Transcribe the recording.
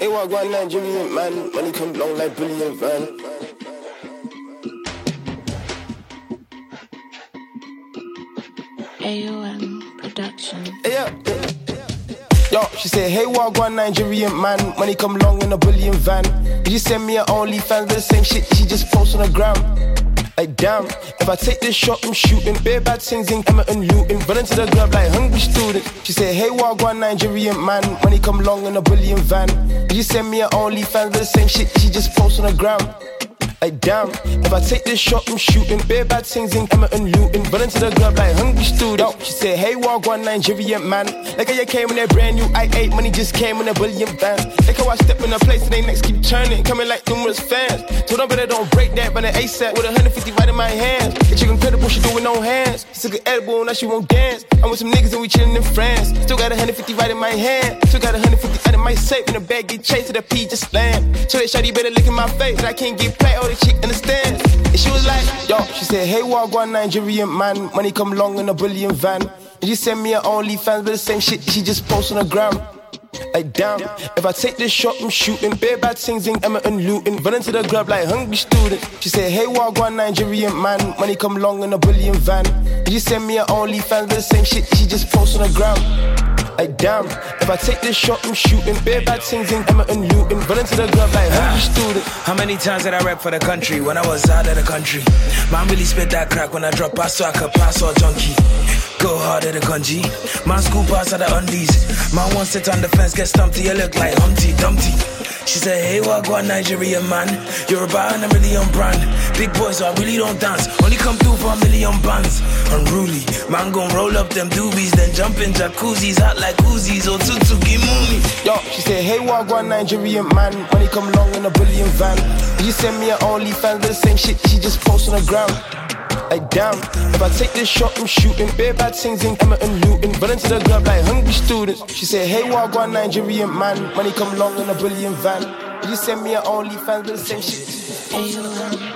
Hey, what one Nigerian man, money come long like brilliant van. AOM Production. Hey, yeah. Yo, she said, hey, what one Nigerian man, money come long in a brilliant van. Did you send me an OnlyFans with the same shit she just post on the gram? Like damn, if I take this shot, I'm shooting. Bare bad things in Emma and looting. Run into the club like hungry student. She said, hey, what one Nigerian man, money come long in a brilliant van. Did you send me an OnlyFans with the same shit she just post on the gram? Like damn, if I take this shot, I'm shooting. Bare bad things in Emma and looting. Run into the club like hungry student. Yo, she said, hey, what one Nigerian man. Like how you came in that brand new i8, money just came in a billion bands. Like how I step in a place and they next keep turning, coming like numerous fans. Told them better don't break that, but an ASAP with 150 right in my hands. Get you incredible, she doing no hands. Took an edible, now she won't dance. I'm with some niggas and we chillin' in France. Still got 150 right in my hand. Still got 150 out in my safe. In the bag get chased to the P just land. So they shawty better look in my face. I can't get played, oh the chick understands. And she was like, yo, she said, hey, what one Nigerian man, money come long in a brilliant van. And you send me an OnlyFans with the same shit she just post on the gram. Like damn, if I take this shot, I'm shooting. Bare bad things in Emma and looting. Run into the club like hungry student. She said, hey, what one Nigerian man, money come long in a brilliant van. Did you send me an OnlyFans with the same shit she just post on the gram? Like damn, if I take this shot, I'm shooting. Bare bad things in Emma and looting. Run into the club like hungry student. How many times did I rap for the country when I was out of the country? Man really spit that crack when I drop pass so I could pass or junkie. Go hard at the country. Man school pass at the undies. Man won't sit on the fence, get stumped, you look like Humpty Dumpty. She said, hey, what one Nigerian man, you're about a million brand. Big boys, so I really don't dance. Only come through for 1,000,000 bands. Unruly, man gon' roll up them doobies, then jump in jacuzzis, hot like Uzis or Tutsuki Mumi. Yo, she said, hey, what one Nigerian man, money come long in a brilliant van. Did you send me an OnlyFans with the same shit she just post on the gram? Like damn, if I take this shot, I'm shooting. Bare bad things in Emma and looting. Run into the club like hungry students. She said, hey, what one Nigerian man, money come long in a brilliant van. Did you send me an OnlyFans with the same shit?